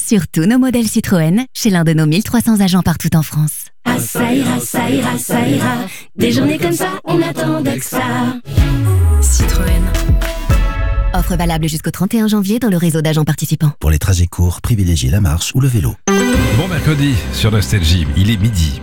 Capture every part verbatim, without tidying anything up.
sur tous nos modèles Citroën, chez l'un de nos mille trois cents agents partout en France. Ah ça ira, ça ira, ça ira. Des journées comme ça, on attendait que ça. Citroën. Offre valable jusqu'au trente et un janvier dans le réseau d'agents participants. Pour les trajets courts, privilégiez la marche ou le vélo. Bon mercredi sur Nostalgie, il est midi.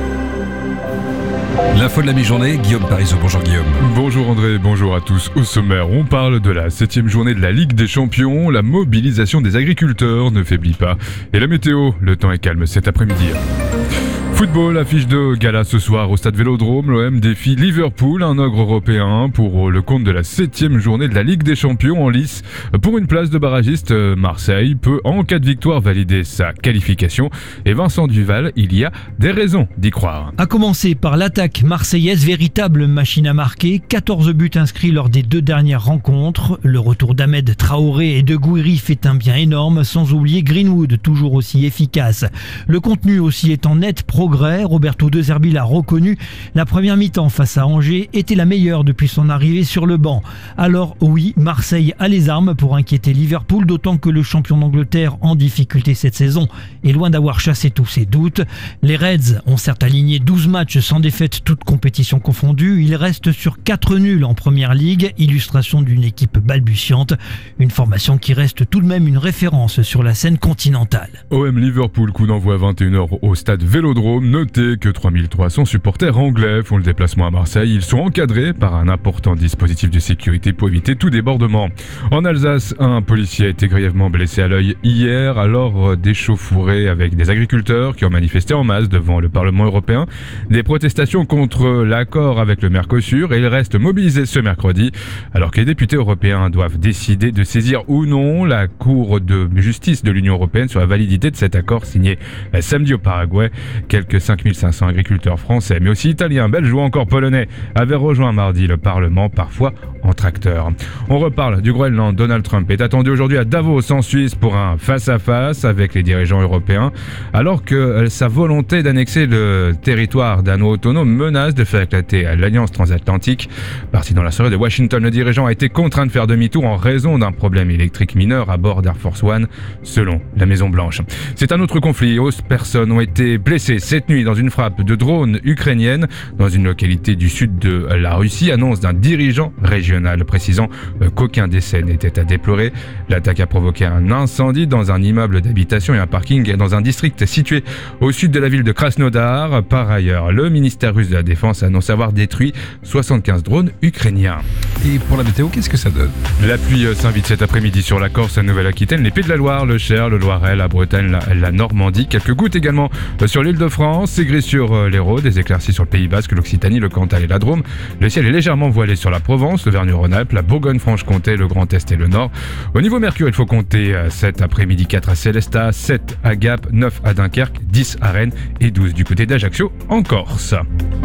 L'info de la mi-journée, Guillaume Parisot. Bonjour Guillaume. Bonjour André, bonjour à tous. Au sommaire, on parle de la septième journée de la Ligue des Champions. La mobilisation des agriculteurs ne faiblit pas. Et la météo, le temps est calme cet après-midi. Football, affiche de gala ce soir au stade Vélodrome. L'O M défie Liverpool, un ogre européen, pour le compte de la septième journée de la Ligue des Champions en lice. Pour une place de barragiste, Marseille peut, en cas de victoire, valider sa qualification. Et Vincent Duval, il y a des raisons d'y croire. À commencer par l'attaque marseillaise, véritable machine à marquer. quatorze buts inscrits lors des deux dernières rencontres. Le retour d'Ahmed Traoré et de Gouiri fait un bien énorme, sans oublier Greenwood, toujours aussi efficace. Le contenu aussi est en net progrès. Roberto De Zerbi l'a reconnu, la première mi-temps face à Angers était la meilleure depuis son arrivée sur le banc. Alors oui, Marseille a les armes pour inquiéter Liverpool, d'autant que le champion d'Angleterre en difficulté cette saison est loin d'avoir chassé tous ses doutes. Les Reds ont certes aligné douze matchs sans défaite, toutes compétitions confondues. Ils restent sur quatre nuls en première ligue, illustration d'une équipe balbutiante. Une formation qui reste tout de même une référence sur la scène continentale. O M Liverpool, coup d'envoi à vingt et une heures au stade Vélodrome. Notez que trois mille trois cents supporters anglais font le déplacement à Marseille. Ils sont encadrés par un important dispositif de sécurité pour éviter tout débordement. En Alsace, un policier a été grièvement blessé à l'œil hier alors d'échauffourées avec des agriculteurs qui ont manifesté en masse devant le Parlement européen. Des protestations contre l'accord avec le Mercosur et ils restent mobilisés ce mercredi alors que les députés européens doivent décider de saisir ou non la Cour de justice de l'Union européenne sur la validité de cet accord signé samedi au Paraguay. Quelques cinq mille cinq cents agriculteurs français, mais aussi italiens, belges ou encore polonais, avaient rejoint mardi le Parlement, parfois en tracteur. On reparle du Groenland. Donald Trump est attendu aujourd'hui à Davos, en Suisse, pour un face-à-face avec les dirigeants européens, alors que sa volonté d'annexer le territoire danois autonome menace de faire éclater l'alliance transatlantique. Parti dans la soirée de Washington, le dirigeant a été contraint de faire demi-tour en raison d'un problème électrique mineur à bord d'Air Force One, selon la Maison-Blanche. C'est un autre conflit. onze personnes ont été blessées cette nuit dans une frappe de drone ukrainienne dans une localité du sud de la Russie, annonce d'un dirigeant régional précisant qu'aucun décès n'était à déplorer. L'attaque a provoqué un incendie dans un immeuble d'habitation et un parking dans un district situé au sud de la ville de Krasnodar. Par ailleurs, le ministère russe de la Défense annonce avoir détruit soixante-quinze drones ukrainiens. Et pour la météo, qu'est-ce que ça donne ? La pluie s'invite cet après-midi sur la Corse, la Nouvelle-Aquitaine, les Pays de la Loire, le Cher, le Loiret, la Bretagne, la, la Normandie. Quelques gouttes également sur l'île de France, c'est gris sur l'Hérault, des éclaircies sur le Pays Basque, l'Occitanie, le Cantal et la Drôme. Le ciel est légèrement voilé sur la Provence, le Vergne-Rhône-Alpes, la Bourgogne-Franche-Comté, le Grand Est et le Nord. Au niveau mercure, il faut compter cet après-midi quatre à Célestat, sept à Gap, neuf à Dunkerque, dix à Rennes et douze du côté d'Ajaccio en Corse.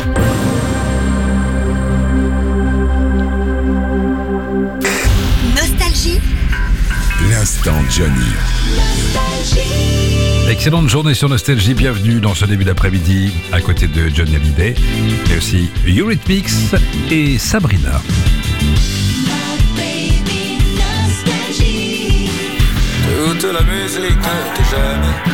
Nostalgie. L'instant Johnny. Excellente journée sur Nostalgie, bienvenue dans ce début d'après-midi à côté de Johnny Hallyday, mais aussi Eurythmics et Sabrina. Toute la musique que j'aime.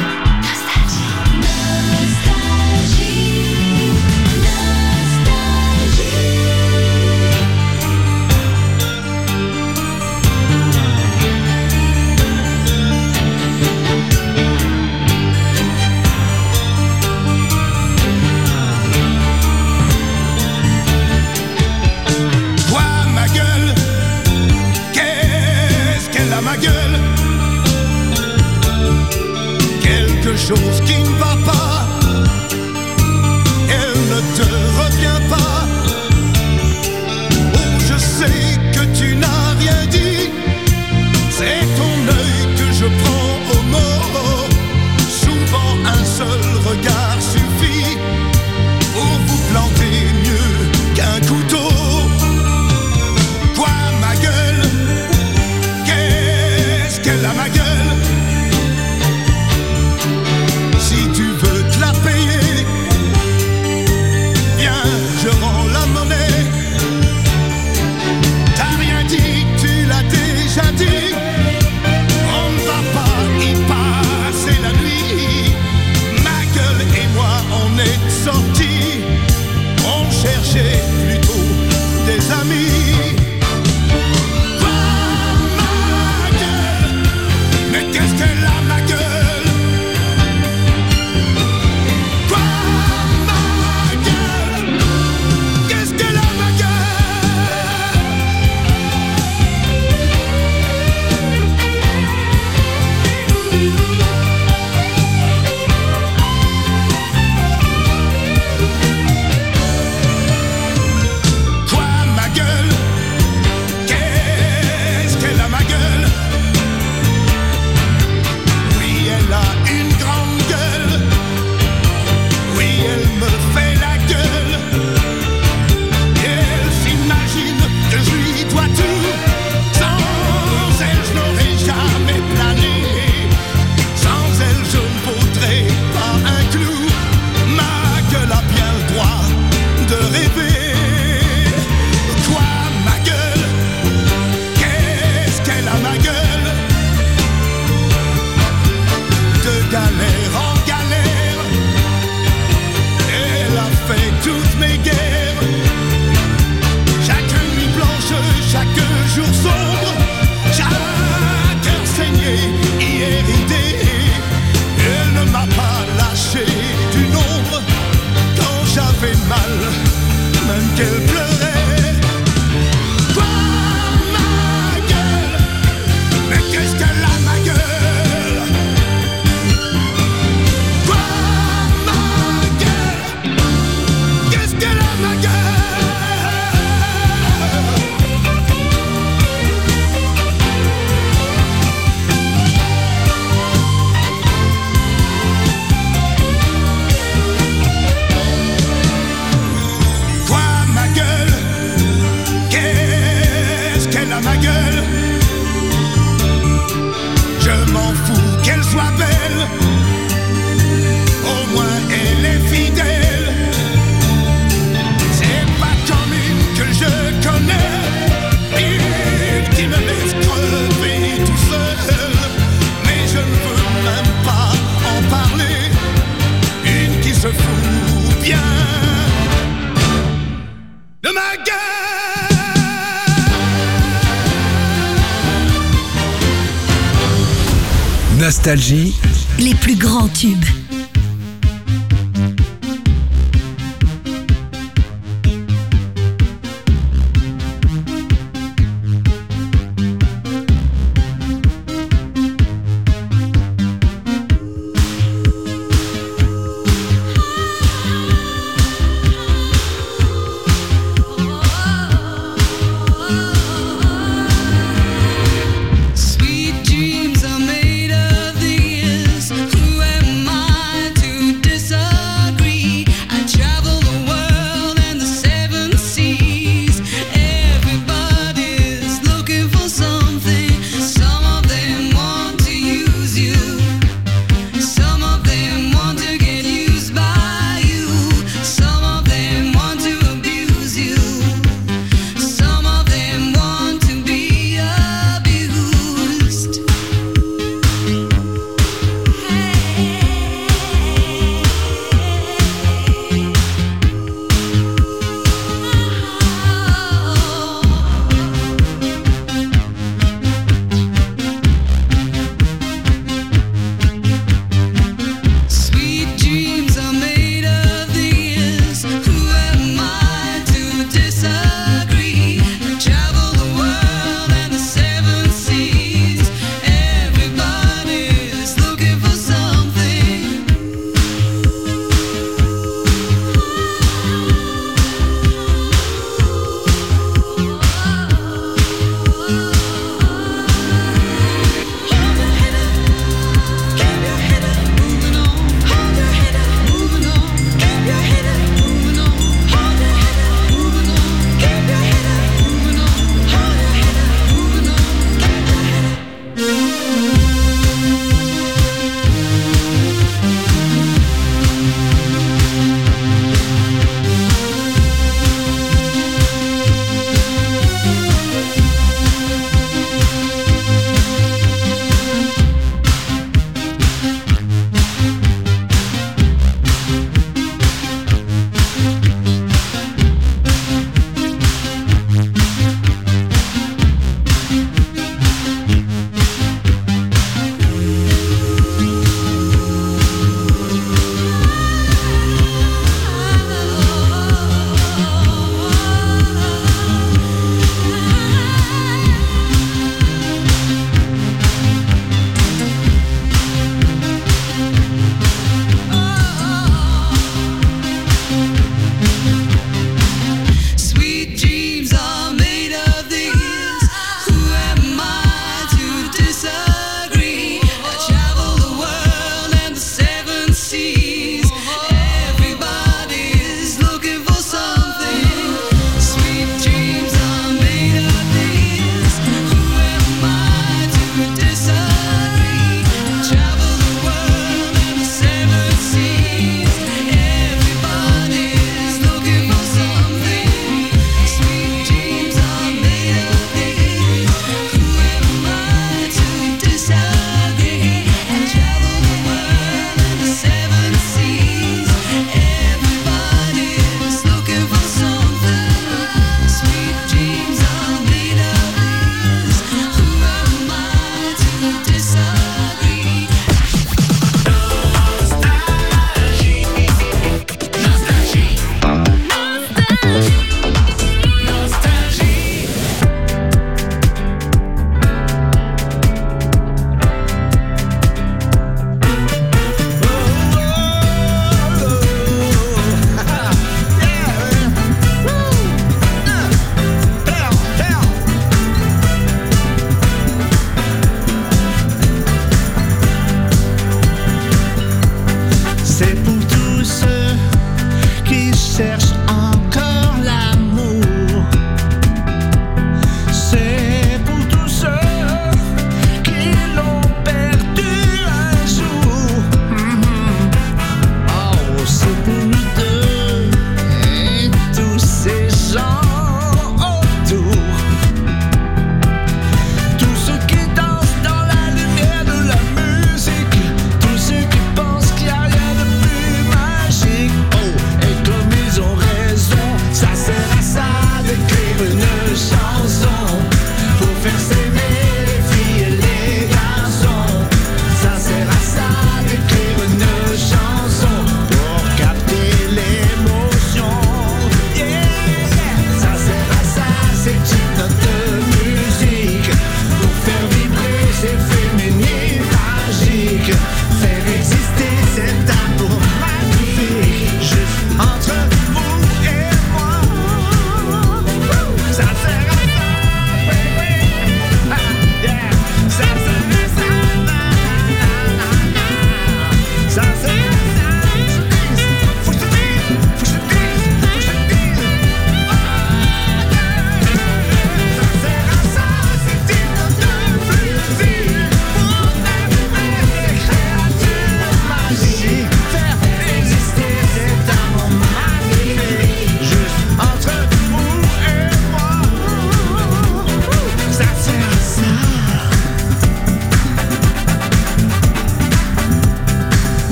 Chose qui ne va pas, elle ne te revient pas. Oh, je sais que tu n'as rien dit, c'est ton œil que je prends au mot. Souvent un seul regard suffit pour vous planter mieux qu'un couteau. Toi ma gueule, qu'est-ce qu'elle a ma gueule? Si tu veux Nostalgie, Les plus grands tubes. Sweet dreams are made of these. Who am I?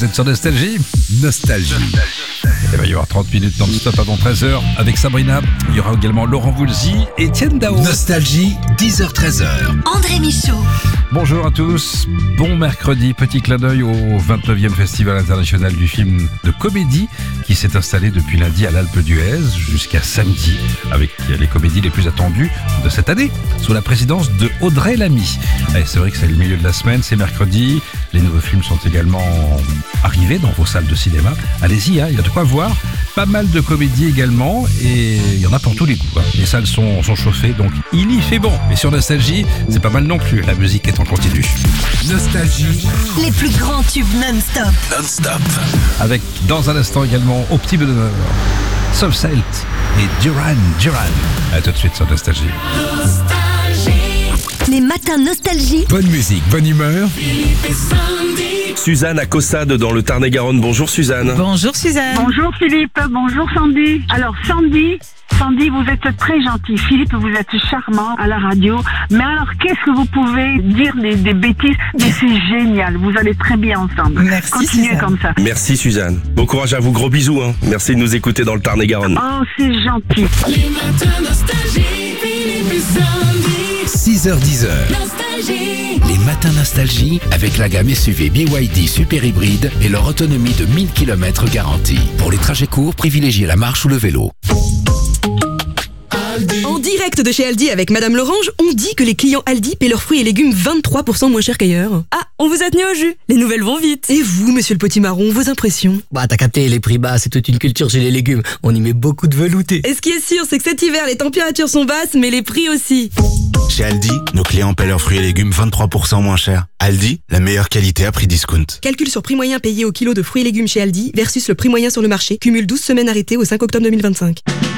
vous êtes sur Nostalgie. Nostalgie. Il va y avoir trente minutes non-stop avant treize heures avec Sabrina. Il y aura également Laurent Voulzy et Étienne Dao. Nostalgie, dix heures treize heures. André Michaud. Bonjour à tous, bon mercredi, petit clin d'œil au vingt-neuvième Festival international du film de comédie qui s'est installé depuis lundi à l'Alpe d'Huez jusqu'à samedi avec les comédies les plus attendues de cette année sous la présidence de Audrey Lamy. Et c'est vrai que c'est le milieu de la semaine, c'est mercredi, les nouveaux films sont également arrivés dans vos salles de cinéma. Allez-y, hein, il y a de quoi voir, pas mal de comédies également et il y en a pour tous les goûts. Hein. Les salles sont, sont chauffées donc il y fait bon. Et sur Nostalgie, c'est pas mal non plus, la musique est en continu. Nostalgie. Les plus grands tubes non-stop. Non-stop. Avec dans un instant également au petit bonheur, Soft Celt et Duran Duran. A tout de suite sur Nostalgie. Les matins nostalgie. Bonne musique, bonne humeur. Philippe et Sandy. Suzanne à Caussade dans le Tarn-et-Garonne. Bonjour Suzanne. Bonjour Suzanne. Bonjour Philippe, bonjour Sandy. Alors Sandy, Sandy, vous êtes très gentil. Philippe, vous êtes charmant à la radio. Mais alors, qu'est-ce que vous pouvez dire des, des bêtises? Mais c'est génial, vous allez très bien ensemble. Merci Continuez Suzanne. comme ça. Merci Suzanne. Bon courage à vous, gros bisous. Hein. Merci de nous écouter dans le Tarn-et-Garonne. Oh, c'est gentil. Les matins nostalgie. Philippe et Sandy. six heures dix heures. Nostalgie. Les matins nostalgie avec la gamme S U V B Y D Super Hybride et leur autonomie de mille kilomètres garantie. Pour les trajets courts, privilégiez la marche ou le vélo. En direct de chez Aldi avec Madame Lorange, on dit que les clients Aldi paient leurs fruits et légumes vingt-trois pour cent moins cher qu'ailleurs. Ah, on vous a tenu au jus. Les nouvelles vont vite. Et vous, monsieur le potimarron, vos impressions? Bah t'as capté, les prix bas, c'est toute une culture chez les légumes. On y met beaucoup de velouté. Et ce qui est sûr, c'est que cet hiver, les températures sont basses, mais les prix aussi. Chez Aldi, nos clients paient leurs fruits et légumes vingt-trois pour cent moins cher. Aldi, la meilleure qualité à prix discount. Calcul sur prix moyen payé au kilo de fruits et légumes chez Aldi versus le prix moyen sur le marché. Cumule douze semaines arrêtées au cinq octobre deux mille vingt-cinq.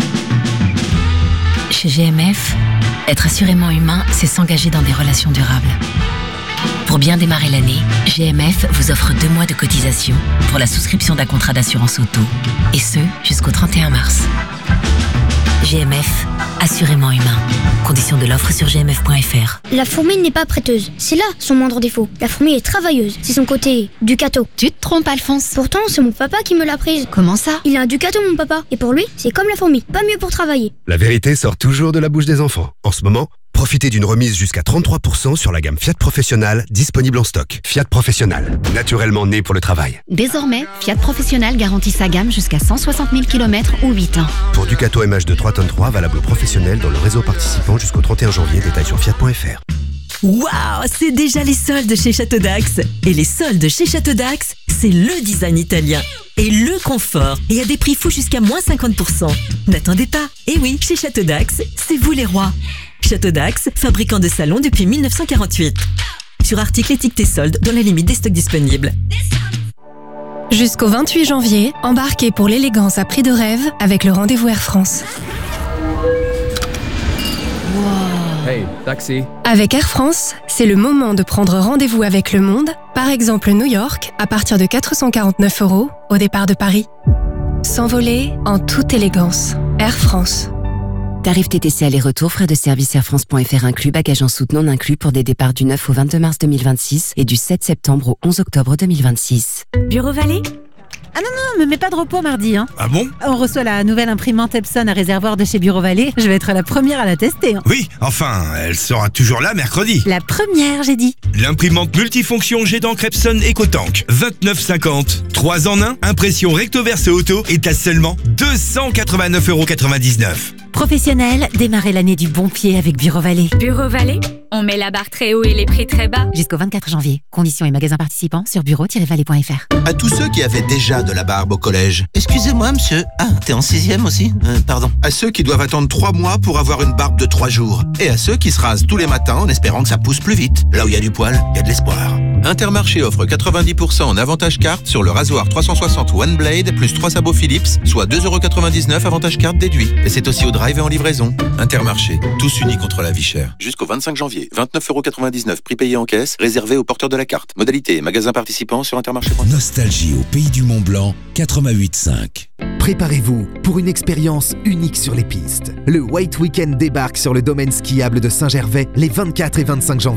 Chez G M F, être assurément humain, c'est s'engager dans des relations durables. Pour bien démarrer l'année, G M F vous offre deux mois de cotisation pour la souscription d'un contrat d'assurance auto, et ce, jusqu'au trente et un mars. G M F, assurément humain. Conditions de l'offre sur g m f point f r. La fourmi n'est pas prêteuse, c'est là son moindre défaut. La fourmi est travailleuse, c'est son côté Ducato. Tu te trompes, Alphonse. Pourtant, c'est mon papa qui me l'a prise. Comment ça? Il a un Ducato, mon papa, et pour lui, c'est comme la fourmi, pas mieux pour travailler. La vérité sort toujours de la bouche des enfants. En ce moment, profitez d'une remise jusqu'à trente-trois pour cent sur la gamme Fiat Professional disponible en stock. Fiat Professional, naturellement né pour le travail. Désormais, Fiat Professional garantit sa gamme jusqu'à cent soixante mille kilomètres ou huit ans. Pour Ducato M H de trois tonnes trois, valable professionnel dans le réseau participant jusqu'au trente et un janvier. Détail sur fiat point f r. Waouh, c'est déjà les soldes chez Château d'Axe. Et les soldes chez Château d'Axe, c'est le design italien et le confort. Et à des prix fous jusqu'à moins cinquante pour cent. N'attendez pas. Et oui, chez Château d'Axe, c'est vous les rois. Château d'Axe, fabricant de salons depuis mille neuf cent quarante-huit. Sur article étiqueté soldes dans la limite des stocks disponibles. Jusqu'au vingt-huit janvier, embarquez pour l'élégance à prix de rêve avec le rendez-vous Air France. Hey, taxi. Avec Air France, c'est le moment de prendre rendez-vous avec le monde, par exemple New York, à partir de quatre cent quarante-neuf euros au départ de Paris. S'envoler en toute élégance. Air France. Tarif T T C aller-retour, frais de service air france point f r inclus, bagages en soute non inclus pour des départs du neuf au vingt-deux mars deux mille vingt-six et du sept septembre au onze octobre deux mille vingt-six. Bureau Vallée? Ah non, non, me mets pas de repos mardi. Hein. Ah bon? On reçoit la nouvelle imprimante Epson à réservoir de chez Bureau Vallée. Je vais être la première à la tester. Hein. Oui, enfin, elle sera toujours là mercredi. La première, j'ai dit. L'imprimante multifonction jet d'encre Epson EcoTank. vingt-neuf cinquante. trois en un, impression recto verso auto est à seulement deux cent quatre-vingt-neuf euros quatre-vingt-dix-neuf. Professionnel, démarrez l'année du bon pied avec Bureau Vallée. Bureau Vallée, on met la barre très haut et les prix très bas. Jusqu'au vingt-quatre janvier. Conditions et magasins participants sur bureau tiret vallée point f r. À tous ceux qui avaient déjà de la barbe au collège. Excusez-moi, monsieur. Ah, t'es en sixième aussi euh, Pardon. À ceux qui doivent attendre trois mois pour avoir une barbe de trois jours. Et à ceux qui se rasent tous les matins en espérant que ça pousse plus vite. Là où il y a du poil, il y a de l'espoir. Intermarché offre quatre-vingt-dix pour cent en avantage carte sur le rasoir trois cent soixante One Blade plus trois sabots Philips, soit deux euros quatre-vingt-dix-neuf avantage carte déduit. Et c'est aussi au drive et en livraison. Intermarché, tous unis contre la vie chère. Jusqu'au vingt-cinq janvier, vingt-neuf euros quatre-vingt-dix-neuf prix payé en caisse, réservé aux porteurs de la carte. Modalité et magasins participants sur intermarché point com. Nostalgie au pays du Mont Blanc, quatre-vingt-huit cinq. Préparez-vous pour une expérience unique sur les pistes. Le White Weekend débarque sur le domaine skiable de Saint-Gervais les vingt-quatre et vingt-cinq janvier.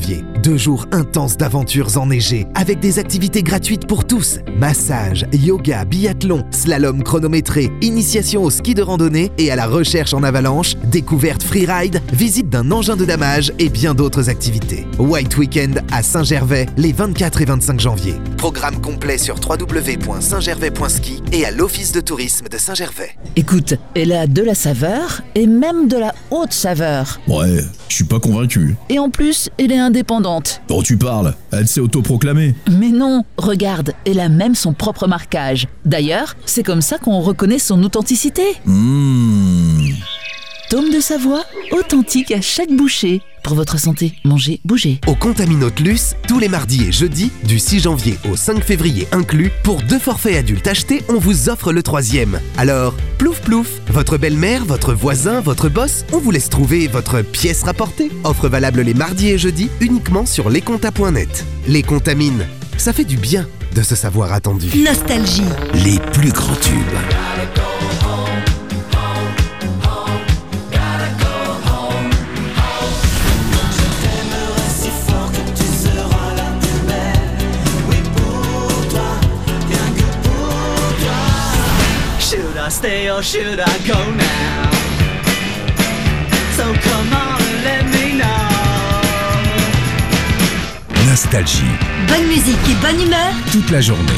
Deux jours intenses d'aventures enneigées, avec des activités gratuites pour tous. Massage, yoga, biathlon, slalom chronométré, initiation au ski de randonnée et à la recherche en avalanche, découverte freeride, visite d'un engin de damage et bien d'autres activités. White Weekend à Saint-Gervais les vingt-quatre et vingt-cinq janvier. Programme complet sur w w w point saint gervais point ski et à l'Office de tourisme de Saint-Gervais. Écoute, elle a de la saveur et même de la haute saveur. Ouais, je suis pas convaincu. Et en plus, elle est indépendante. Bon, tu parles, elle s'est autoproclamée. Mais non, regarde, elle a même son propre marquage. D'ailleurs, c'est comme ça qu'on reconnaît son authenticité. Mmh. Tome de Savoie, authentique à chaque bouchée. Pour votre santé, mangez, bougez. Au Contaminote Luce, tous les mardis et jeudis, du six janvier au cinq février inclus, pour deux forfaits adultes achetés, on vous offre le troisième. Alors, plouf plouf, votre belle-mère, votre voisin, votre boss, on vous laisse trouver votre pièce rapportée. Offre valable les mardis et jeudis, uniquement sur lescontas point net. Les Contamines, ça fait du bien de se savoir attendu. Nostalgie. Les plus grands tubes. Stay or should I go now? So come on and let me know. Nostalgie. Bonne musique et bonne humeur toute la journée.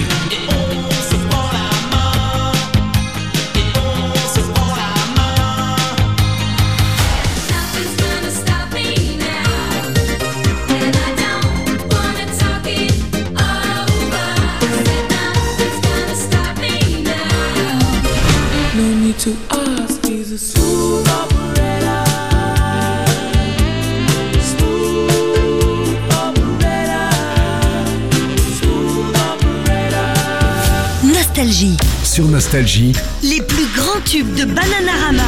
To ask, he's a smooth operator. Smooth operator. Smooth operator. Nostalgie. Sur Nostalgie, les plus grands tubes de Bananarama.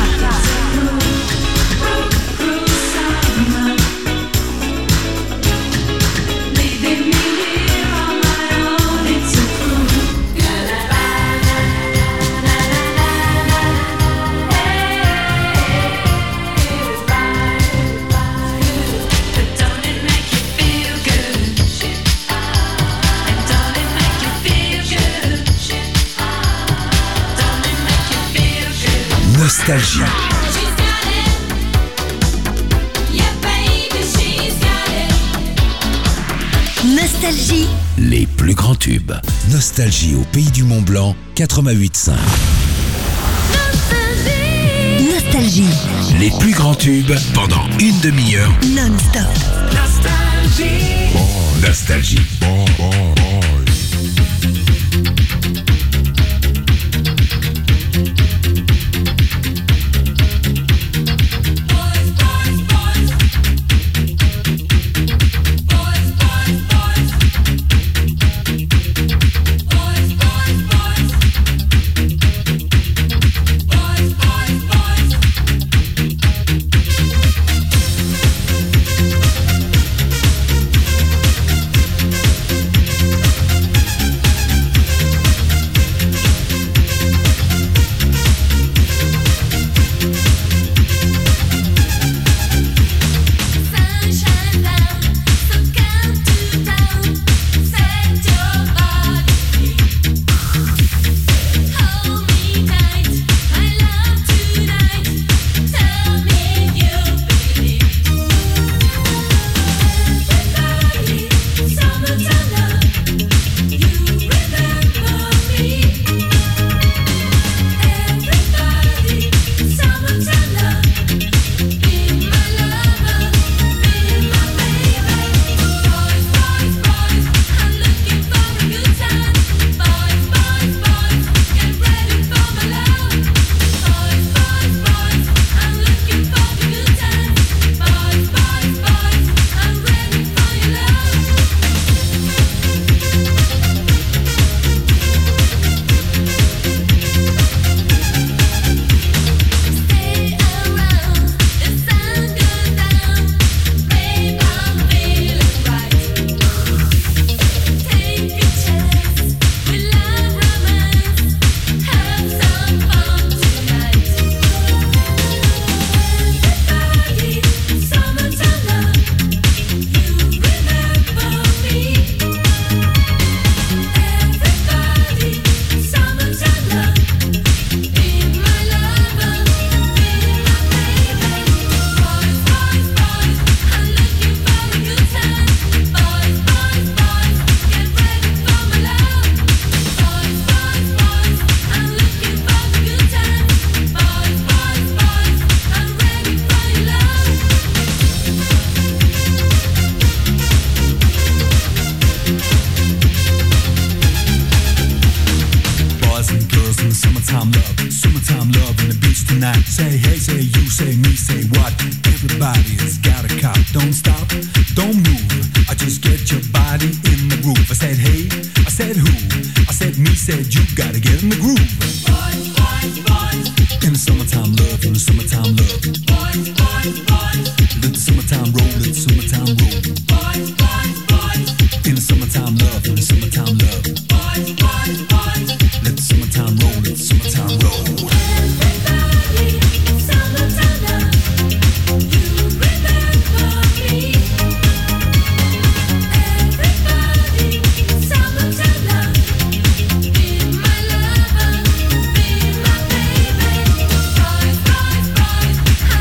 Nostalgie. Nostalgie. Les plus grands tubes. Nostalgie au pays du Mont Blanc, quatre-vingt-huit virgule cinq. Nostalgie. Les plus grands tubes pendant une demi-heure. Non-stop. Nostalgie. Oh, nostalgie. Oh, oh, oh. love on the beach tonight. Say hey, say you, say me, say what? Everybody's got a cop. Don't stop, don't move. I just get your body in the groove. I said hey, I said who? I said me, said you. Gotta get in the groove. Boys, boys, boys. In the summertime love, in the summertime love. Boys, boys, boys. Let the summertime roll, let the summertime roll. Boys, boys, boys. In the summertime love, in the summertime love. Boys, boys, boys. Let the summertime roll, let the summertime roll. Everybody, summertime love. You remember me. Everybody, summertime love. Be my lover, be my baby. Boys, boys, boys.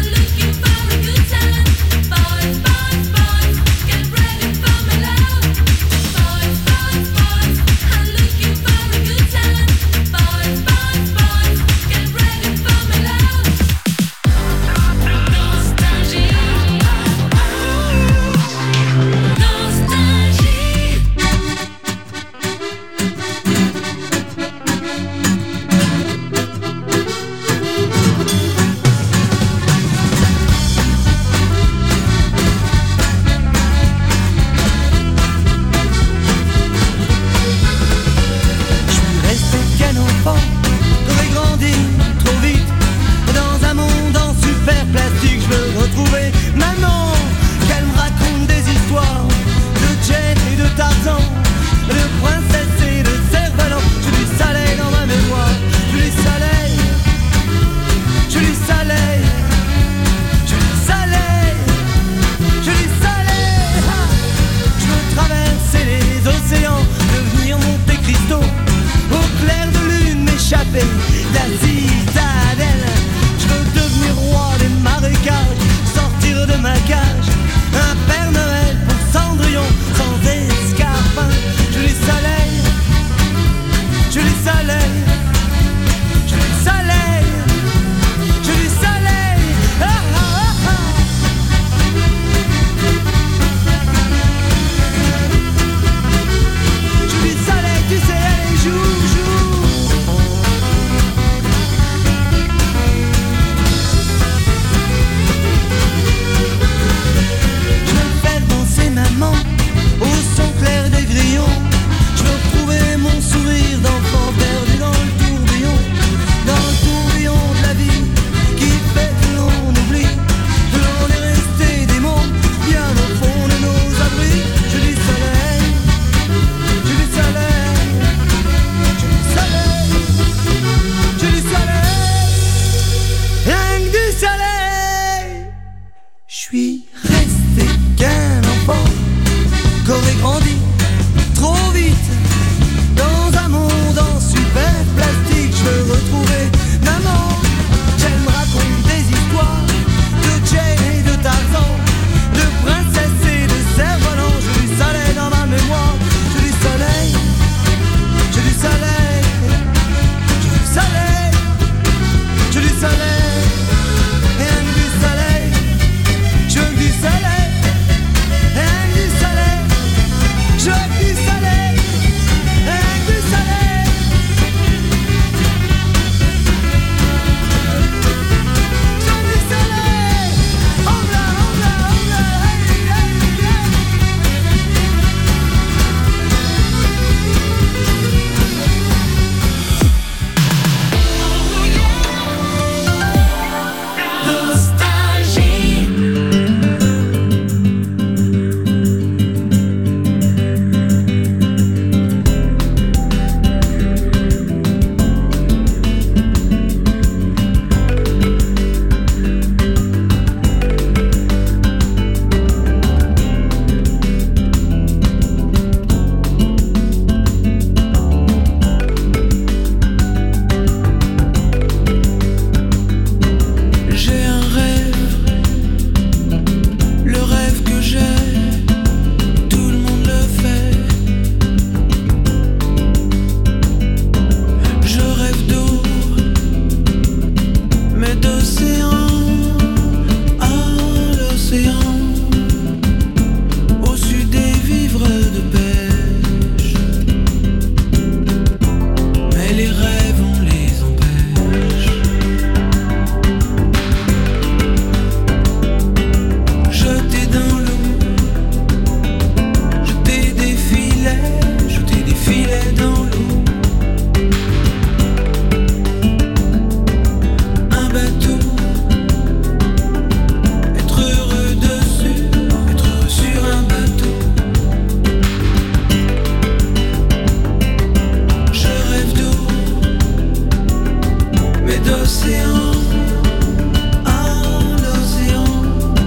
l'océan, ah l'océan,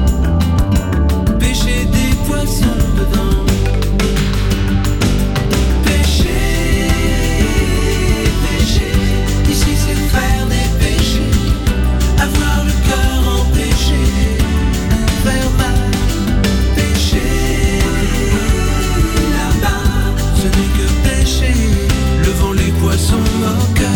pêcher des poissons dedans. Pêcher, pêcher, ici c'est faire des péchés, avoir le cœur empêché, faire mal. Pêcher, là-bas, ce n'est que pêcher, levant les poissons au cœur.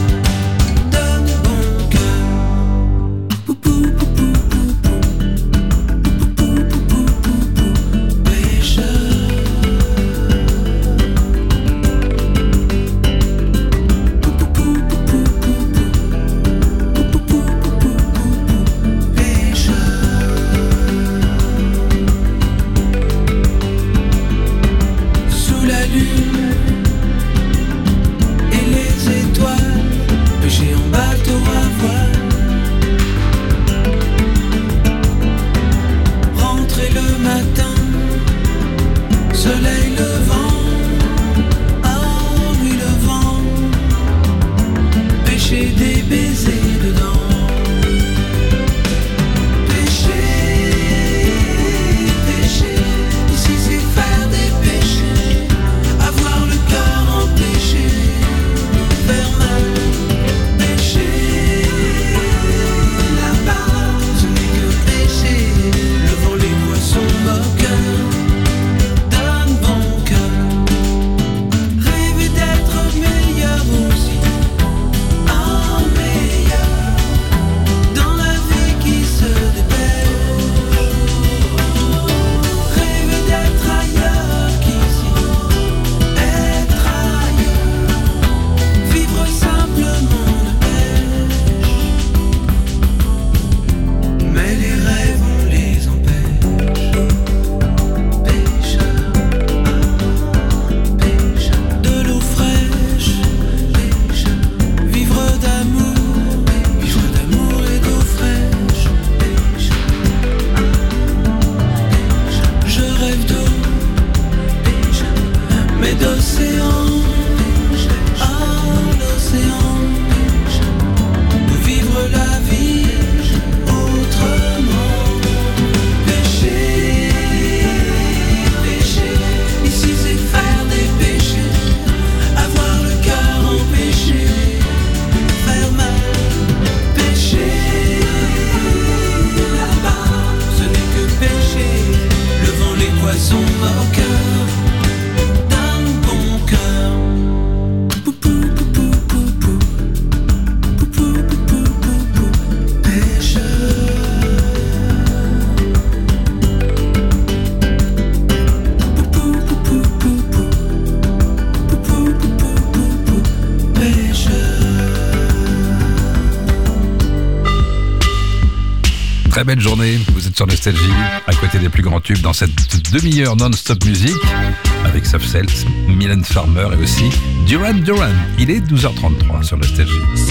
Très belle journée, vous êtes sur Nostalgie, à côté des plus grands tubes dans cette demi-heure non-stop musique, avec Soft Cells, Mylène Farmer et aussi Duran Duran. Il est douze heures trente-trois sur Nostalgie.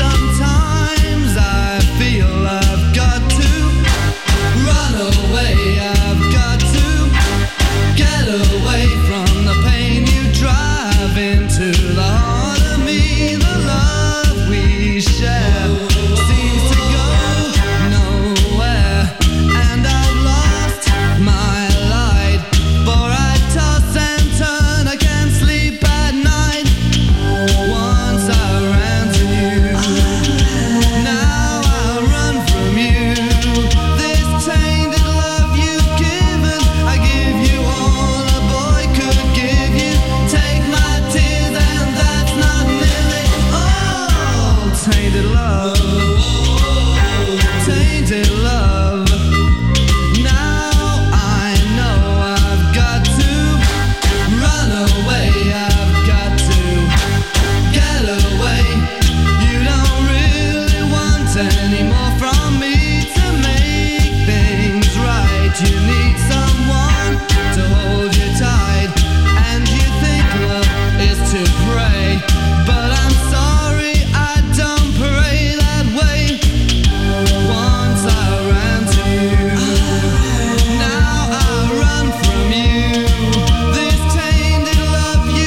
Sometimes I feel I've got to run away, I've got to get away from the pain you drive into the heart of me, the love we share.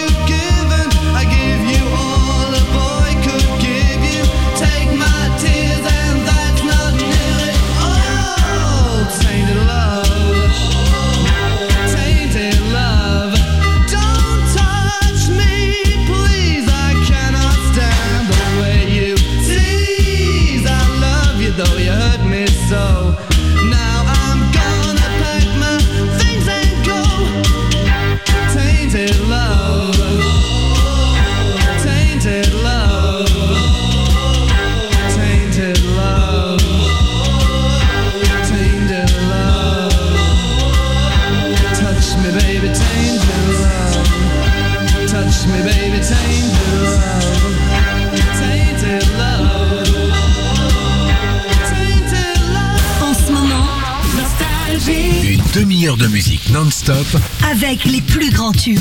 Tears though you hurt me so. Now I'm gonna pack my things and go. Tainted love, tainted love, tainted love, tainted love. Touch me, baby, tainted love. Touch me, baby, tainted love. Tainted love. Tainted love. En ce moment, Nostalgie. Une demi-heure de musique non-stop Avec les plus grands tubes.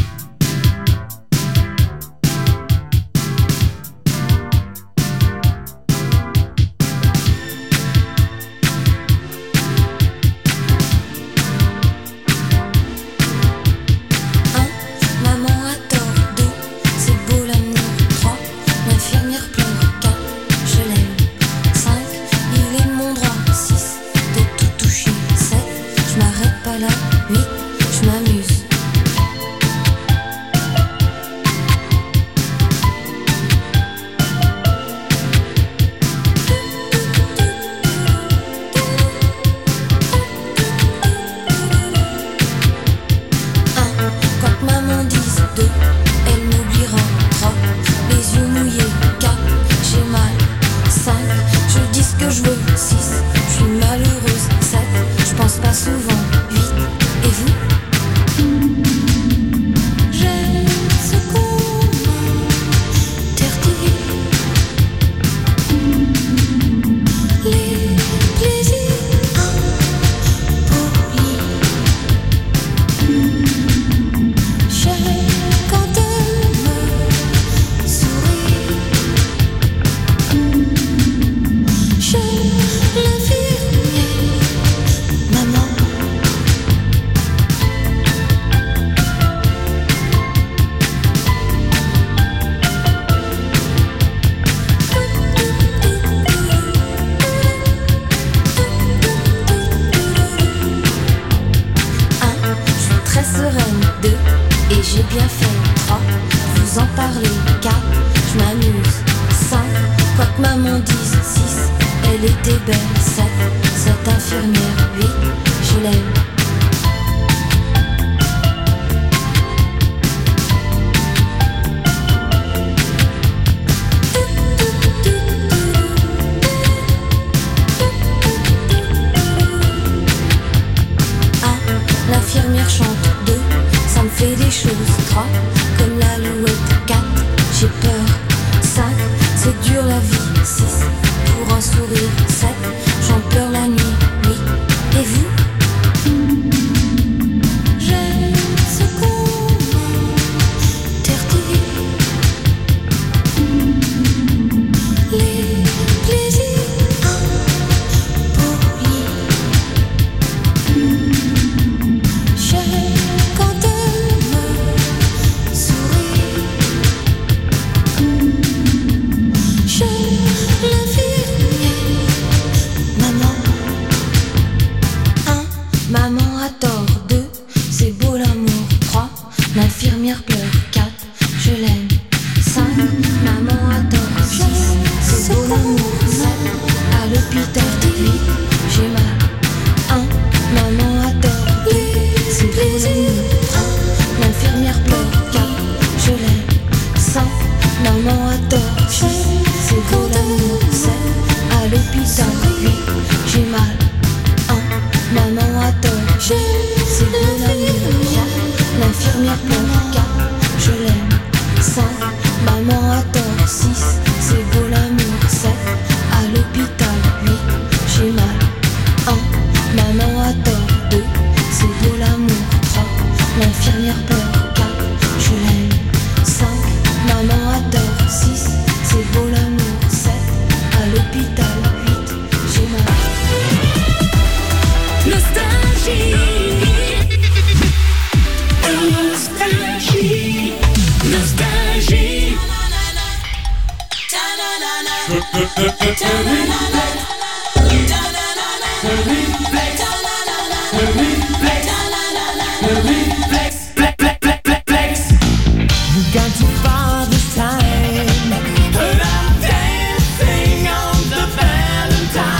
Maman a tort, deux, c'est beau l'amour, trois, l'infirmière pleure, quatre, je l'aime, cinq, il est mon droit, six, de tout toucher, sept, je m'arrête pas là, huit, je m'amuse. Quoi que maman dise, deux, elle m'oubliera, trois, les yeux mouillés, quatre, j'ai mal, cinq, je dis ce que je veux, six, je suis malheureuse, sept, je pense pas souvent, huit, et vous? J'aime ce qu'on m'interdit, les plaisirs impolis. J'aime quand elle me sourit. J'aime l'infirmière, maman. Un, je suis très sereine. Deux, et j'ai bien fait. Trois, vous en parlez. Quatre, je m'amuse. Cinq, quoi que maman dise. Six, elle était belle. Sept, cette infirmière. Huit, je l'aime. Un, l'infirmière chante. Deux, ça me fait des choses. Trois, comme l'alouette. Quatre, j'ai peur. Cinq, c'est dur la vie. Six, pour un sourire. Sept, j'en pleure la nuit. Huit, et vous? J'aime ce qu'on m'interdit, les plaisirs impolis. J'aime quand elle me sourit. J'aime l'infirmière, maman. Un, maman a tort. Deux, c'est beau l'amour. Trois, l'infirmière pleure. Quatre, je l'aime. Cinq, maman a tort. Six, c'est beau l'amour. Sept, à l'hôpital. Huit, j'ai mal. Un, maman a tort. Deux, c'est beau l'amour. Trois, l'infirmière pleure. Quatre, je l'aime. Cinq, maman a tort. Six, c'est beau l'amour. Sept, à l'hôpital. Huit, j'ai mal. Un, maman a tort. Deux, c'est beau l'amour. Trois, l'infirmière pleure. Quatre, je l'aime. Cinq, maman a tort. Six, c'est beau l'amour. Sept, à l'hôpital. Huit, j'ai mal. Un, maman a tort. Deux, c'est beau l'amour. Trois, l'infirmière pleure. Quatre, je l'aime. Cinq, maman a tort. Six, c'est beau l'amour. Sept, à l'hôpital. Huit, j'ai mal. Nostalgie. Nostalgie. Nostalgie. You got to find the time, but I'm dancing on the Valentine.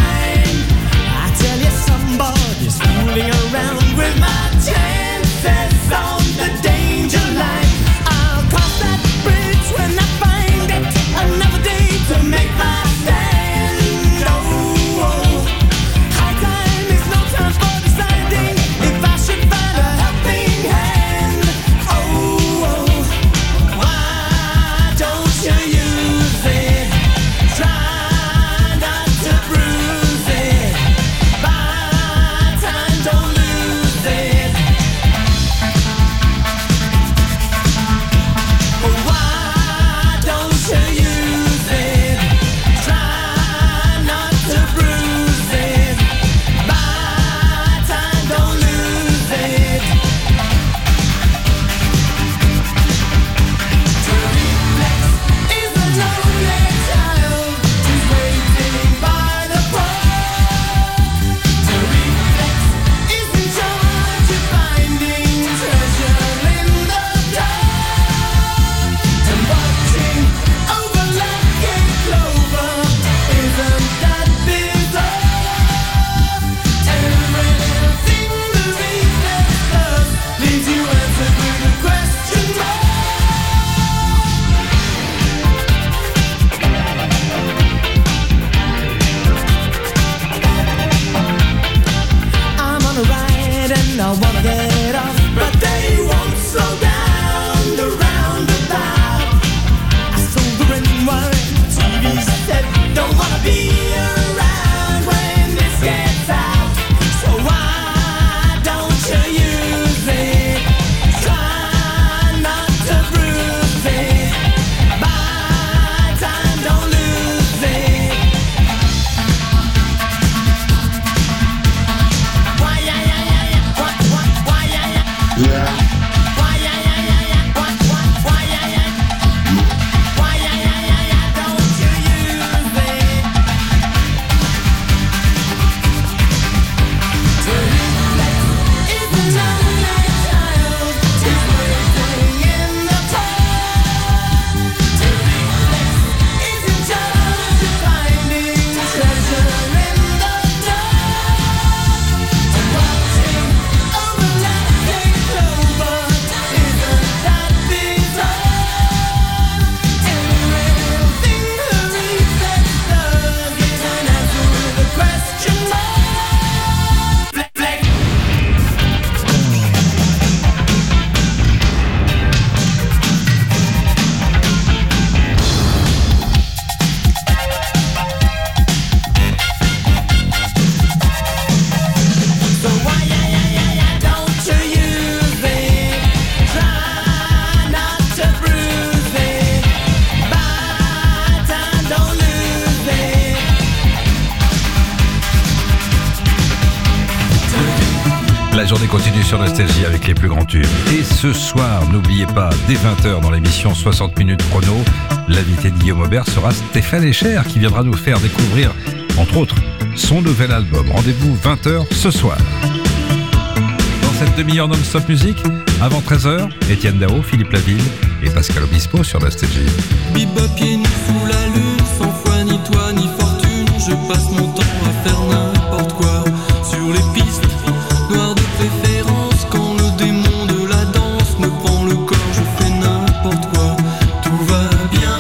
La journée continue sur Nostalgie avec les plus grands tubes. Et ce soir, n'oubliez pas, dès vingt heures dans l'émission soixante minutes chrono, l'invité de Guillaume Aubert sera Stéphane Echer qui viendra nous faire découvrir, entre autres, son nouvel album. Rendez-vous vingt heures ce soir. Dans cette demi-heure non-stop musique, avant treize heures, Étienne Dao, Philippe Laville et Pascal Obispo sur Nostalgie. Bebop pieds nus sous la lune, sans foi ni toi ni fortune, je passe mon temps à faire n'importe quoi sur les pistes noires de préférence. Quand le démon de la danse me prend le corps, je fais n'importe quoi, tout va bien.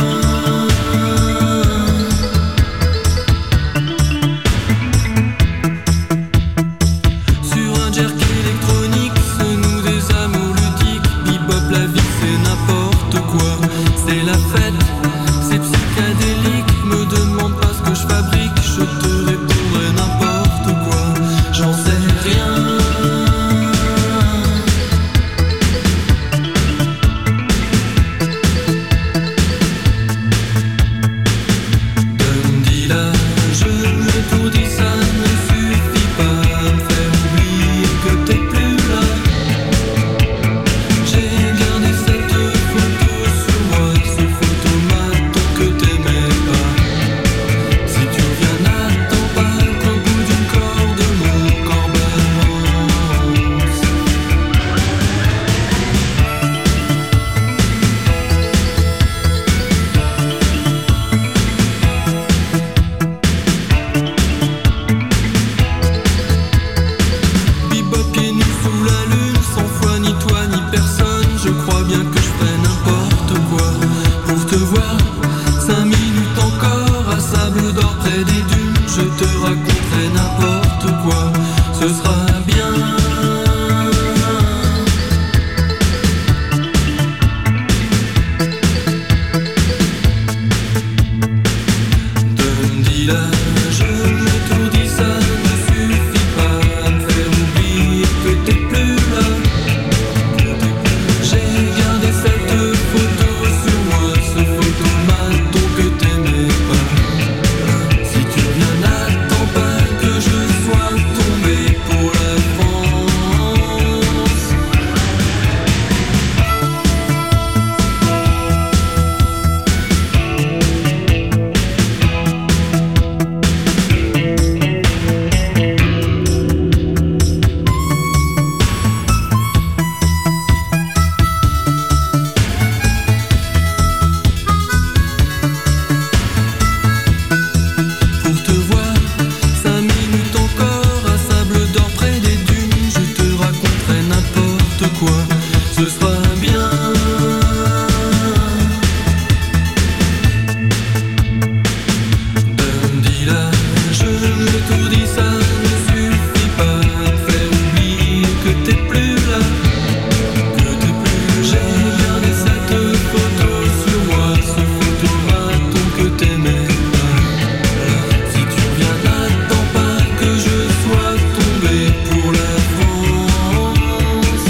Sur un jerk électronique se nouent des amours ludiques. Bebop, la vie c'est n'importe quoi, c'est la fête, c'est psychédélique. Me demande pas ce que je fabrique, je te répondrai n'importe quoi, j'en sais rien. Dundee là, je me tout dis, ça ne suffit pas à me faire oublier que t'es plus là. J'ai gardé cette photo sur moi, ce photomaton que t'aimais pas. Si tu reviens, n'attends pas qu'au bout d'une corde mon corps balance. Bebop pieds nus sous la lune, sans foi ni toi ni personne, je crois bien que je ferai n'importe quoi pour te voir. Cinq minutes encore à sable d'or près des dunes, je te raconterai n'importe quoi, ce sera bien. Dundee là, je me tout dis, ça ne suffit pas à me faire oublier que t'es plus là. J'ai gardé cette photo sur moi, ce photomaton que t'aimais pas. Si tu reviens, n'attends pas que je sois tombé pour la France. Pour te voir, cinq minutes encore à sable d'or près des dunes, je te raconterai n'importe quoi, ce sera bien. Dundee là, je me tout dis, ça ne suffit pas à me faire oublier que t'es plus là, que t'es plus. J'ai gardé cette photo sur moi, ce photomaton que t'aimais pas. Si tu reviens, n'attends pas que je sois tombé pour la France.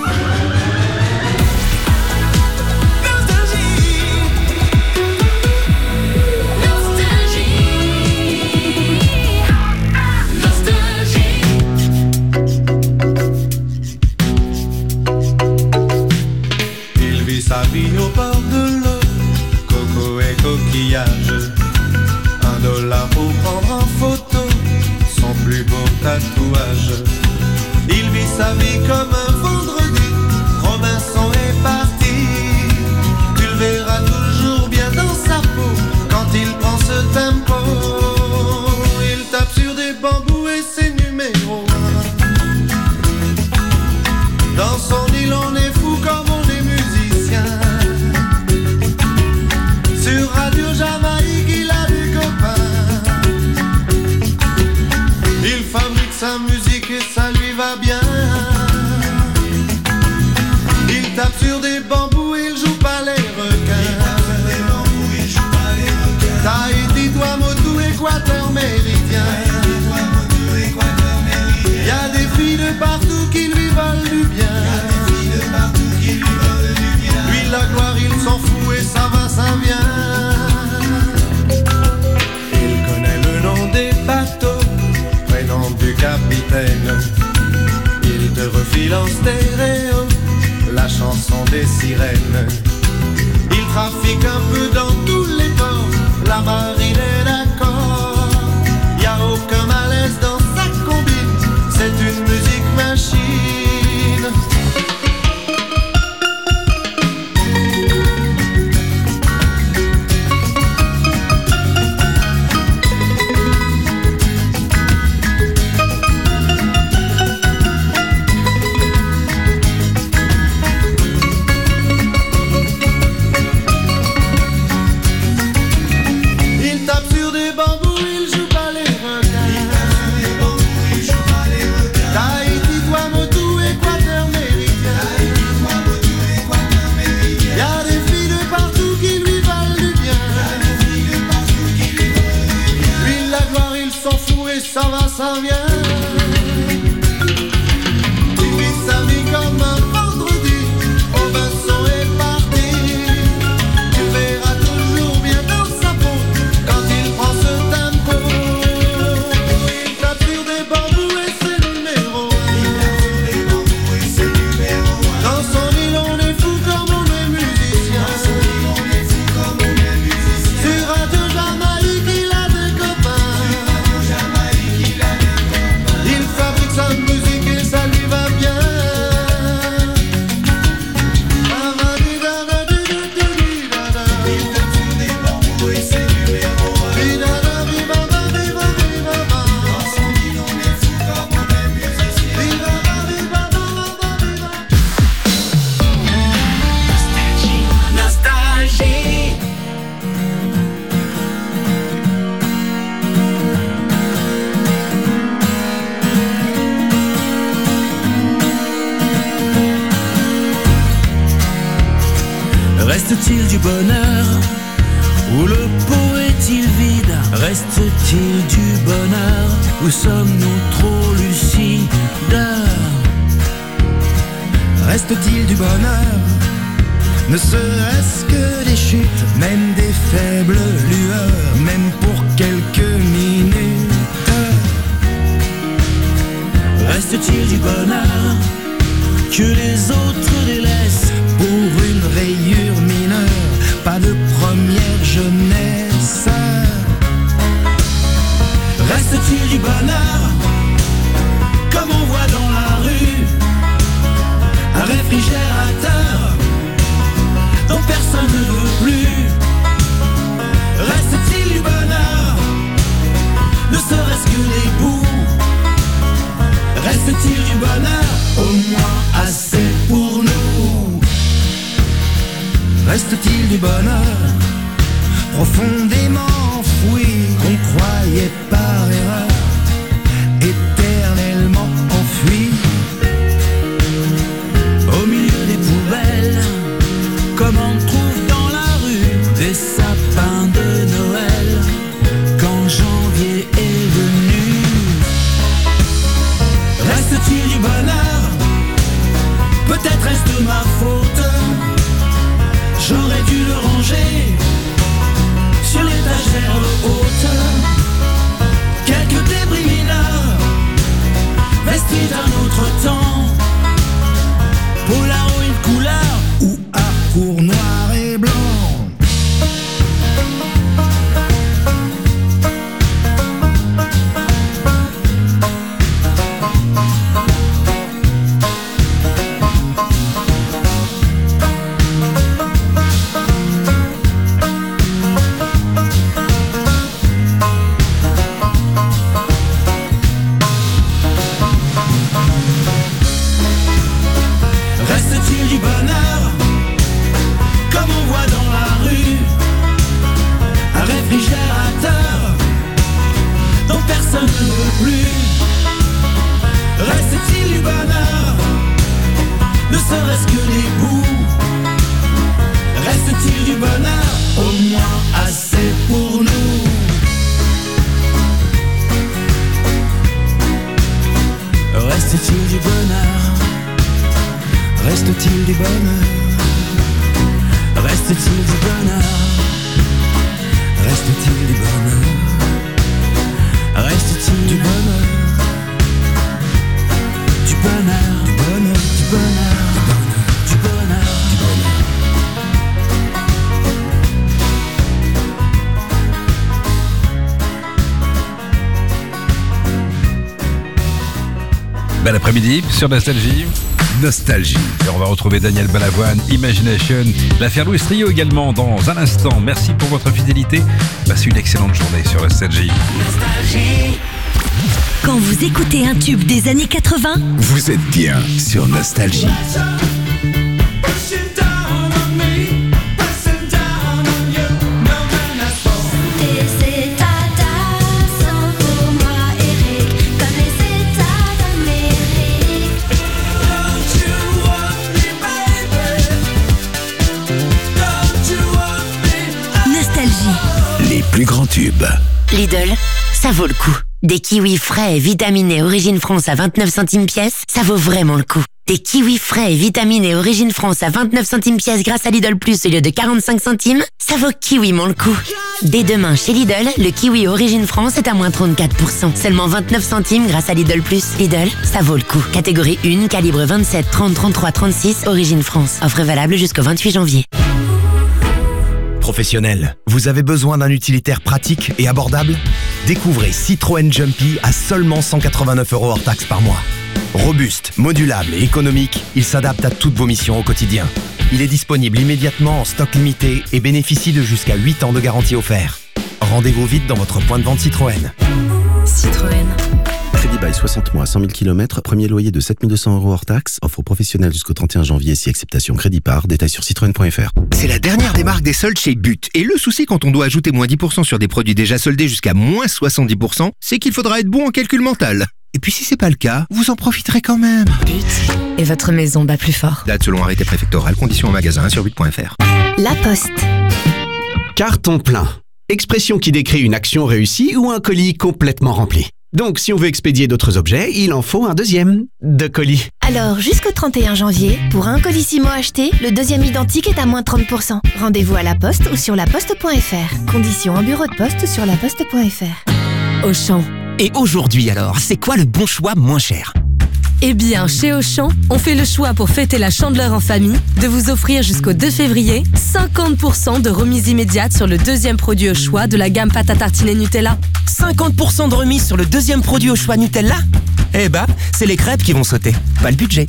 Il vit sa vie au bord de l'eau, coco et coquillage. Un dollar pour prendre en photo son plus beau tatouage. Il vit sa vie comme un vendredi, Robinson est parti. Tu le verras toujours bien dans sa peau quand il prend ce tempo. Il tape sur des bambous et ses numéros. Dans son île on est fou comme on est musicien. Sur Radio Jamaïque il a des copains. Il fabrique sa musique et ça lui va bien. Il tape sur des bambous, il joue pas les requins. Tahiti, Tuamotu, Équateur méridien. Y a des filles de partout qui lui veulent du bien. Lui la gloire il s'en fout et ça va, ça vient. Il connaît le nom des bateaux, prénom du capitaine. Il te en stéréo la chanson des sirènes. Il trafique un peu dans tous les ports, la marine est d'accord. Y a aucun malaise dans sa combine, c'est une musique machine. Ça va, ça vient. Il vit sa vie comme un vendredi. Au ben son est parti. Tu verras toujours bien dans sa peau quand il prend ce tempo. Il tape sur des bambous et ses numéros. Il tape sur des bambous et ses numéros. Dans son île on est fou comme on est musicien. Dans son île on est fou comme on est musicien. Sur Radio Jamaïque il a des copains. Sa musique et ça lui va bien. Reste-t-il du bonheur ou le pot est-il vide? Reste-t-il du bonheur ou sommes-nous trop lucides? Reste-t-il du bonheur? Ne serait-ce que des chutes, même des faibles lueurs, même pour quelques minutes. Reste-t-il du bonheur que les autres délaissent pour une rayure mineure, pas de première jeunesse? Reste-t-il du bonheur comme on voit dans la rue? Un réfrigérateur dont personne ne veut plus. Reste-t-il du bonheur, ne serait-ce que les bouts? Reste-t-il du bonheur, au moins assez pour nous? Reste-t-il du bonheur profondément enfoui qu'on croyait par erreur éternellement enfui? Au milieu des poubelles, comme on trouve dans la rue des sapins de Noël quand janvier est venu. Reste-t-il du bonheur? Peut-être est-ce de ma faute. J'aurais dû le ranger sur l'étagère haute. Quelques débris mineurs, vestis d'un autre temps. Polaroid couleur ou Harcourt noir et blanc. Reste-t-il du bonheur comme on voit dans la rue? Un réfrigérateur dont personne ne veut plus. Reste-t-il du bonheur, ne serait-ce que les bouts? Reste-t-il du bonheur, au moins assez pour nous? Reste-t-il du bonheur? Reste-t-il du bonheur? Reste-t-il du bonheur? Reste-t-il du bonheur? Reste-t-il du bonheur? Du bonheur, du bonheur, du Bel après-midi sur Nostalgie. Nostalgie. Et on va retrouver Daniel Balavoine, Imagination, l'affaire Louis Trio également dans un instant. Merci pour votre fidélité. Passez une excellente journée sur Nostalgie. Nostalgie. Quand vous écoutez un tube des années quatre-vingts, vous êtes bien sur Nostalgie. Les plus grands tubes. Lidl, ça vaut le coup. Des kiwis frais et vitaminés Origine France à vingt-neuf centimes pièce, ça vaut vraiment le coup. Des kiwis frais et vitaminés Origine France à vingt-neuf centimes pièce grâce à Lidl Plus au lieu de quarante-cinq centimes, ça vaut kiwiment le coup. Dès demain chez Lidl, le kiwi Origine France est à moins trente-quatre pour cent. Seulement vingt-neuf centimes grâce à Lidl Plus. Lidl, ça vaut le coup. Catégorie un, calibre vingt-sept, trente, trente-trois, trente-six, Origine France. Offre valable jusqu'au vingt-huit janvier. Professionnel, vous avez besoin d'un utilitaire pratique et abordable? Découvrez Citroën Jumpy à seulement cent quatre-vingt-neuf euros hors taxe par mois. Robuste, modulable et économique, il s'adapte à toutes vos missions au quotidien. Il est disponible immédiatement en stock limité et bénéficie de jusqu'à huit ans de garantie offerte. Rendez-vous vite dans votre point de vente Citroën. Citroën. Crédit bail soixante mois, cent mille kilomètres, premier loyer de sept mille deux cents euros hors taxe, offre professionnelle jusqu'au trente et un janvier si acceptation crédit par, détail sur citroën point f r. C'est la dernière des marques des soldes chez But. Et le souci quand on doit ajouter moins dix pour cent sur des produits déjà soldés jusqu'à moins soixante-dix pour cent, c'est qu'il faudra être bon en calcul mental. Et puis si c'est pas le cas, vous en profiterez quand même. But. Et votre maison bat plus fort. Date selon arrêté préfectoral, conditions en magasin sur but point f r. La Poste. Carton plein. Expression qui décrit une action réussie ou un colis complètement rempli. Donc, si on veut expédier d'autres objets, il en faut un deuxième de colis. Alors, jusqu'au trente et un janvier, pour un colissimo acheté, le deuxième identique est à moins trente pour cent. Rendez-vous à la Poste ou sur la poste point f r. Conditions en bureau de poste sur la poste point f r. Auchan. Et aujourd'hui alors, c'est quoi le bon choix moins cher ? Eh bien, chez Auchan, on fait le choix pour fêter la Chandeleur en famille de vous offrir jusqu'au deux février cinquante pour cent de remise immédiate sur le deuxième produit au choix de la gamme pâte à tartiner Nutella. cinquante pour cent de remise sur le deuxième produit au choix Nutella ? Eh bah, c'est les crêpes qui vont sauter, pas le budget.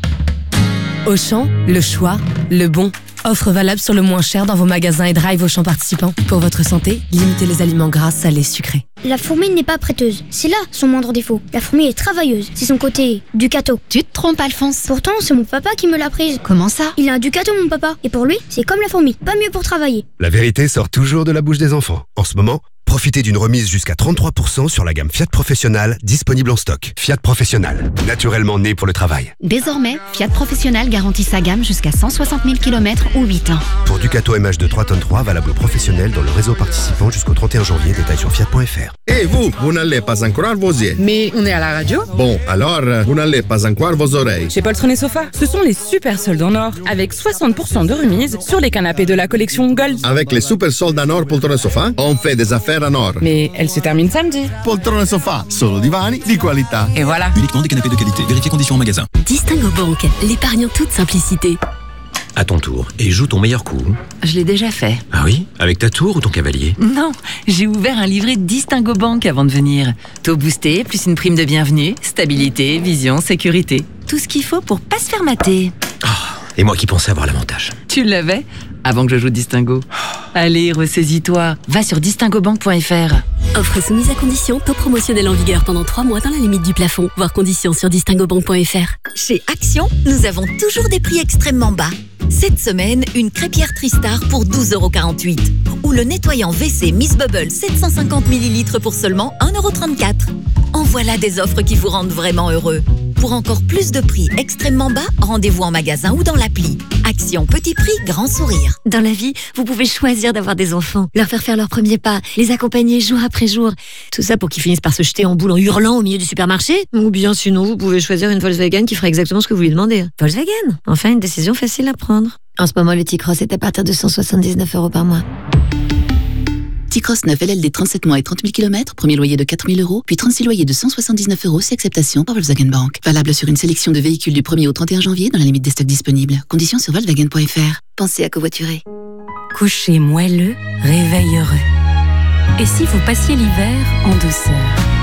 Auchan, le choix, le bon. Offre valable sur le moins cher dans vos magasins et drive Auchan participants. Pour votre santé, limitez les aliments gras, salés, sucrés. La fourmi n'est pas prêteuse. C'est là son moindre défaut. La fourmi est travailleuse. C'est son côté Ducato. Tu te trompes, Alphonse. Pourtant, c'est mon papa qui me l'a prise. Comment ça ? Il a un Ducato, mon papa. Et pour lui, c'est comme la fourmi. Pas mieux pour travailler. La vérité sort toujours de la bouche des enfants. En ce moment, profitez d'une remise jusqu'à trente-trois pour cent sur la gamme Fiat Professional disponible en stock. Fiat Professional, naturellement né pour le travail. Désormais, Fiat Professional garantit sa gamme jusqu'à cent soixante mille kilomètres ou huit ans. Pour Ducato M H de trois tonnes trois, valable au professionnel dans le réseau participant jusqu'au trente et un janvier, détail sur fiat point f r. Et vous, vous n'allez pas encore vos yeux. Mais on est à la radio. Bon, alors, vous n'allez pas encore vos oreilles. Chez Poltron et Sofa, ce sont les super soldes en or, avec soixante pour cent de remise sur les canapés de la collection Gold. Avec les super soldes en or Poltron et Sofa, on fait des affaires en or. Mais elle se termine samedi. Poltron et Sofa, solo divani di qualità. Et voilà. Uniquement des canapés de qualité. Vérifiez conditions en magasin. Distingo Banque, l'épargne en toute simplicité. À ton tour, et joue ton meilleur coup. Je l'ai déjà fait. Ah oui ? Avec ta tour ou ton cavalier ? Non, j'ai ouvert un livret Distingo Banque avant de venir. Taux boosté, plus une prime de bienvenue, stabilité, vision, sécurité. Tout ce qu'il faut pour pas se faire mater. Oh, et moi qui pensais avoir l'avantage. Tu l'avais ? Avant que je joue Distingo. Allez, ressaisis-toi. Va sur distingo banque point f r. Offre soumise à condition, taux promotionnel en vigueur pendant trois mois dans la limite du plafond. Voir conditions sur distingo banque point f r. Chez Action, nous avons toujours des prix extrêmement bas. Cette semaine, une crêpière Tristar pour douze euros quarante-huit. Ou le nettoyant W C Miss Bubble sept cent cinquante millilitres pour seulement un euro trente-quatre. En voilà des offres qui vous rendent vraiment heureux. Pour encore plus de prix extrêmement bas, rendez-vous en magasin ou dans l'appli. Action petit prix, grand sourire. Dans la vie, vous pouvez choisir d'avoir des enfants, leur faire faire leurs premiers pas, les accompagner jour après jour. Tout ça pour qu'ils finissent par se jeter en boule en hurlant au milieu du supermarché. Ou bien sinon, vous pouvez choisir une Volkswagen qui fera exactement ce que vous lui demandez. Volkswagen, enfin une décision facile à prendre. En ce moment, le T-Cross est à partir de cent soixante-dix-neuf euros par mois. T-Cross neuf L L D trente-sept mois et trente mille kilomètres, premier loyer de quatre mille euros, puis trente-six loyers de cent soixante-dix-neuf euros, c'est acceptation par Volkswagen Bank. Valable sur une sélection de véhicules du premier au trente et un janvier dans la limite des stocks disponibles. Conditions sur volkswagen point f r. Pensez à covoiturer. Coucher moelleux, réveil heureux. Et si vous passiez l'hiver en douceur ?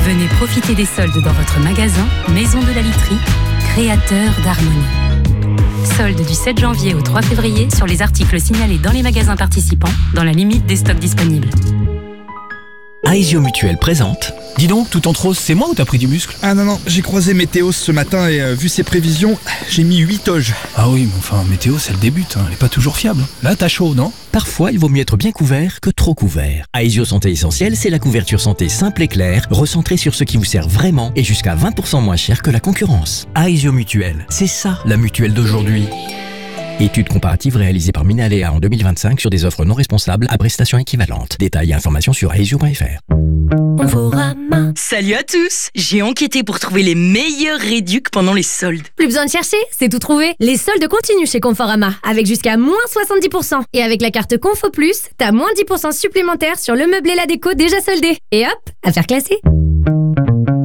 Venez profiter des soldes dans votre magasin Maison de la Literie, créateur d'harmonie. Soldes du sept janvier au trois février sur les articles signalés dans les magasins participants, dans la limite des stocks disponibles. Aesio Mutuelle présente. Dis donc, tout en rose, c'est moi ou t'as pris du muscle? Ah non, non, j'ai croisé Météos ce matin et euh, vu ses prévisions, j'ai mis huit oges. Ah oui, mais enfin, Météos, elle débute, hein, elle est pas toujours fiable. Là, t'as chaud, non? Parfois, il vaut mieux être bien couvert que trop couvert. Aesio Santé Essentielle, c'est la couverture santé simple et claire, recentrée sur ce qui vous sert vraiment et jusqu'à vingt pour cent moins cher que la concurrence. Aesio Mutuelle, c'est ça, la mutuelle d'aujourd'hui. Étude comparative réalisée par Minalea en deux mille vingt-cinq sur des offres non responsables à prestations équivalentes. Détails et informations sur aesio point f r. Salut à tous! J'ai enquêté pour trouver les meilleurs réducs pendant les soldes. Plus besoin de chercher, c'est tout trouvé. Les soldes continuent chez Conforama, avec jusqu'à moins soixante-dix pour cent. Et avec la carte Confo Plus, t'as moins dix pour cent supplémentaires sur le meuble et la déco déjà soldés. Et hop, affaire classée.